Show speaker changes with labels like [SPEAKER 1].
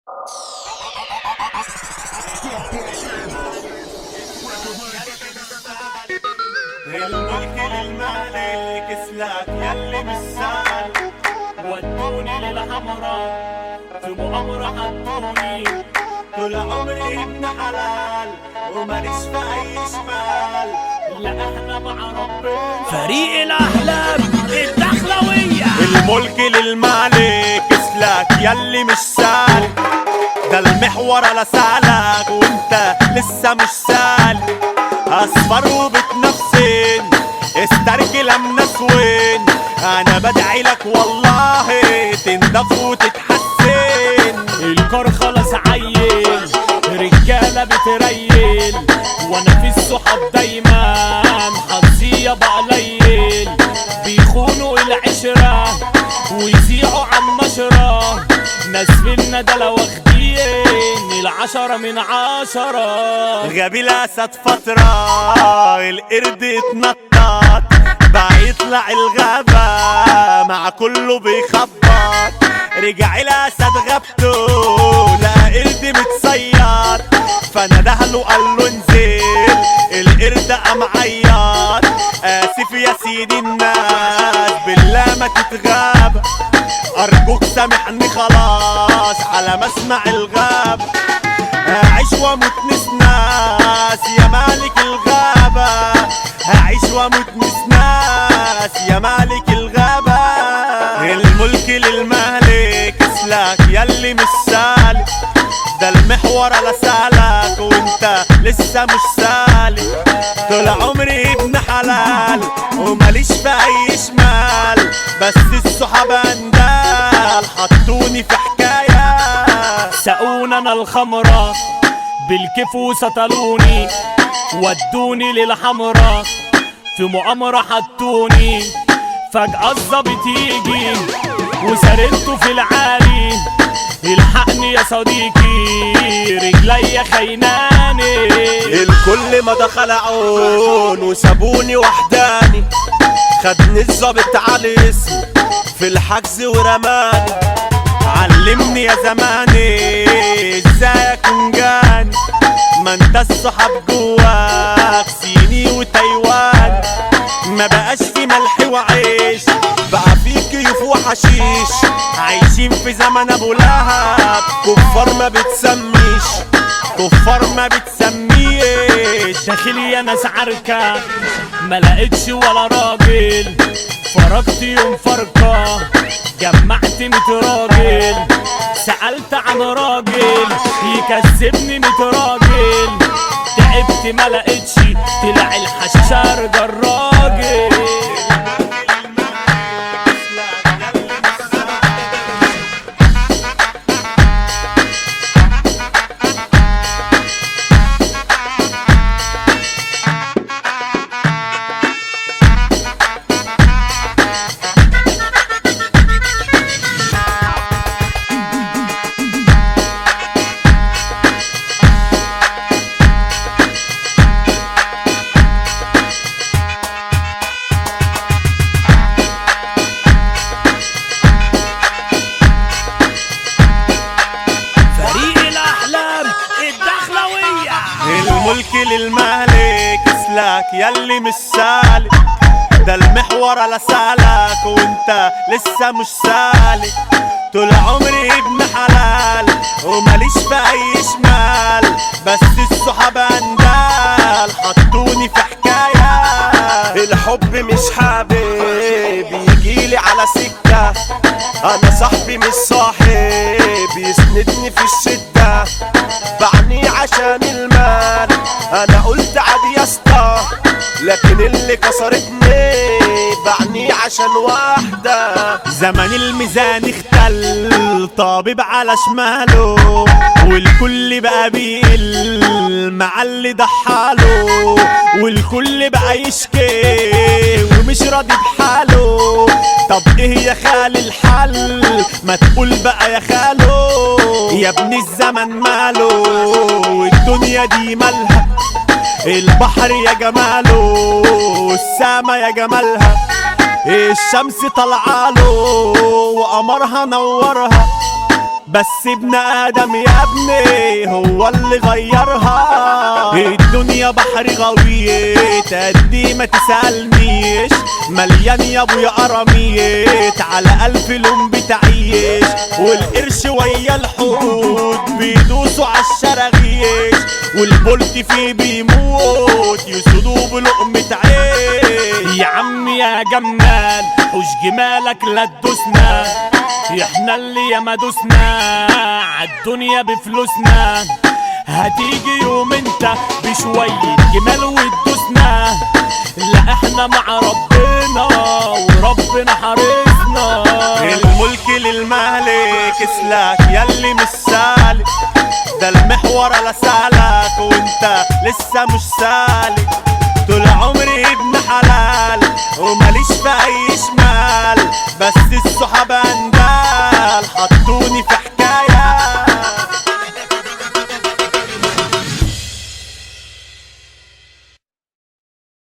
[SPEAKER 1] الملك للملك اسلك ياللي مش سهل. ودوني للحمراء في مؤامرة حطوني، طول عمري ابن حلال وماليش في اي شمال. لا احنا مع ربنا
[SPEAKER 2] فريق الأحلام الدخلوية.
[SPEAKER 1] الملك للملك اسلك ياللي مش سالك، ده المحور لا سالك وانت لسه مش سالك. اصفر وبتنفسن استرجل الناس وين، انا بدعي لك والله تنضف وتتحسن.
[SPEAKER 2] الكار خلاص عيل رجالة بتريل، وانا في الصحاب دايما حظي يابا قليل. بيخونوا العشرة ويزيعوا عن نشرة، ناس في الندلة واخدين 10 من 10.
[SPEAKER 1] غبي الاسد فترة القرد اتنطط، بقى يطلع الغابة مع كله بيخبط. رجع الاسد غابته لقى قرد متصيد، فندهله قال له انزل. القرد قام عيط اسف يا سيدي الناس بالله ما تتغاب، ارجوك سامحني خلاص على ما اسمع الغاب. هعيش واموت نسناس يا مالك الغابة، هعيش واموت نسناس يا مالك الغابة. الملك للملك اسلك ياللي مش سالك، ده المحور لا سالك وانت لسه مش سالك. طول عمري ابن حلال وماليش في اي شمال، بس الصحاب اندال حطوني في حكاية.
[SPEAKER 2] سقونا انا الخمرة بالكيف وسطلوني، ودوني للحمرة في مؤامرة حطوني. فجأة الظابط يجي وسردته في العالي، الحقني يا صديقي رجليا خيناني.
[SPEAKER 1] الكل ما دخل عون وسابوني وحداني، خدني الظابط على اسمي في الحجز ورماني. علمني يا زماني ازاي اكون جاني، ما انت الصحاب جواك صيني وتايوان. ما بقاش في ملح وعيش بقى في كيوف وحشيش، عايشين في زمن ابو لهب كفار ما بتسميش، كفار ما بتسميش.
[SPEAKER 2] داخلي انا عركة ما لقيتش ولا راجل، فرجت يوم فرقة جمعت 100 راجل. سألت عن راجل يكسبني 100 راجل، تعبت ما لقيتش طلع الحشار ده الراجل.
[SPEAKER 1] الملك للملك اسلك ياللي مش سالك، ده المحور لا سالك وانت لسه مش سالك. طول عمري ابن حلال وماليش في اي شمال، بس الصحاب اندال حطوني في حكاية.
[SPEAKER 3] الحب مش حابب يجيلي على سكة، انا صاحبي مش صاحب يسندني في الشدة. بعني عشان المال انا قلت عادي يا اسطى، لكن اللي كسرتني بعني عشان واحدة.
[SPEAKER 1] زمن الميزان اختل طبيب على شماله، والكل بقى بيقل مع اللي ضحاله، والكل بقى يشكي ومش راضي بحاله. طب ايه يا خال الحل ما تقول بقى يا خالو، يا ابن الزمن ماله والدنيا دي مالها، البحر يا جماله والسما يا جمالها. الشمس طلعاله وقمرها نورها، بس ابن ادم يا ابني هو اللي غيرها. الدنيا بحر غويت قدي ما تسألنيش، مليان يا ابويا قراميت على الف لون بتعيش، والقرش ويا الحوت بيدوسوا عالشراغيش، والبولت فيه بيموت يسودوا بلقمة عيش.
[SPEAKER 2] يا عم يا جمال حوش جمالك لا تدوسنا، احنا اللي ياما دوسنا عالدنيا بفلوسنا، هتيجي يوم انت بشوية جمال وتدوسنا، لا احنا مع ربنا وربنا حارسنا.
[SPEAKER 1] الملك للمالك اسلك ياللي مش سالك، ده المحور لا سالك وانت لسه مش سالك. طول عمري ابن حلال وماليش في اي شمال، بس الصحاب